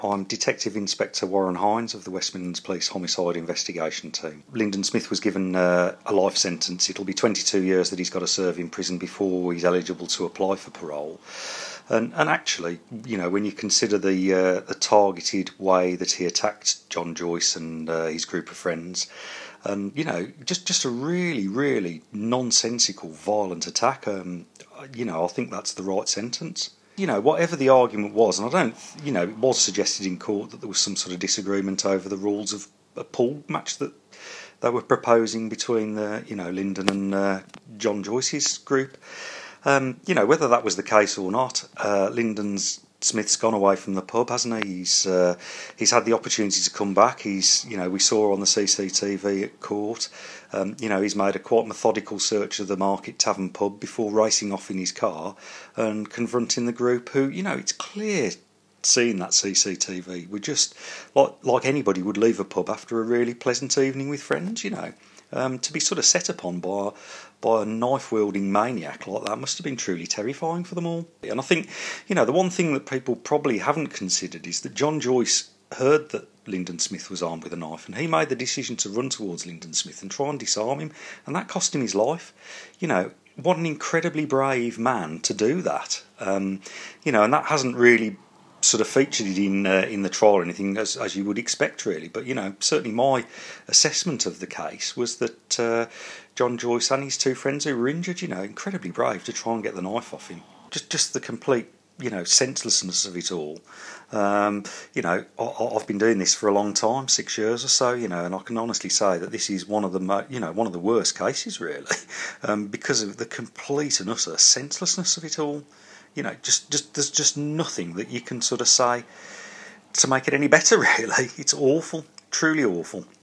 I'm Detective Inspector Warren Hines of the West Midlands Police Homicide Investigation Team. Lyndon Smith was given a life sentence. It'll be 22 years that he's got to serve in prison before he's eligible to apply for parole. And actually, you know, when you consider the targeted way that he attacked John Joyce and his group of friends, and you know, just a really nonsensical, violent attack. You know, I think that's the right sentence. You know, whatever the argument was, and I don't, you know, it was suggested in court that there was some sort of disagreement over the rules of a pool match that they were proposing between Lyndon and John Joyce's group. You know, whether that was the case or not, Smith's gone away from the pub, hasn't he? He's had the opportunity to come back. We saw on the CCTV at court. He's made a quite methodical search of the Market Tavern pub before racing off in his car and confronting the group who, you know, it's clear seeing that CCTV would just, like anybody would leave a pub after a really pleasant evening with friends, you know. To be sort of set upon by a knife-wielding maniac like that must have been truly terrifying for them all. And I think, you know, the one thing that people probably haven't considered is that John Joyce heard that Lyndon Smith was armed with a knife, and he made the decision to run towards Lyndon Smith and try and disarm him, and that cost him his life. You know, what an incredibly brave man to do that. And that hasn't really sort of featured in the trial or anything as you would expect, really. But, you know, certainly my assessment of the case was that John Joyce and his two friends who were injured, you know, incredibly brave to try and get the knife off him. Just the complete, you know, senselessness of it all. I've been doing this for a long time, 6 years or so, you know, and I can honestly say that this is one of the worst cases, really, because of the complete and utter senselessness of it all. You know, just there's just nothing that you can sort of say to make it any better, really. It's awful, truly awful.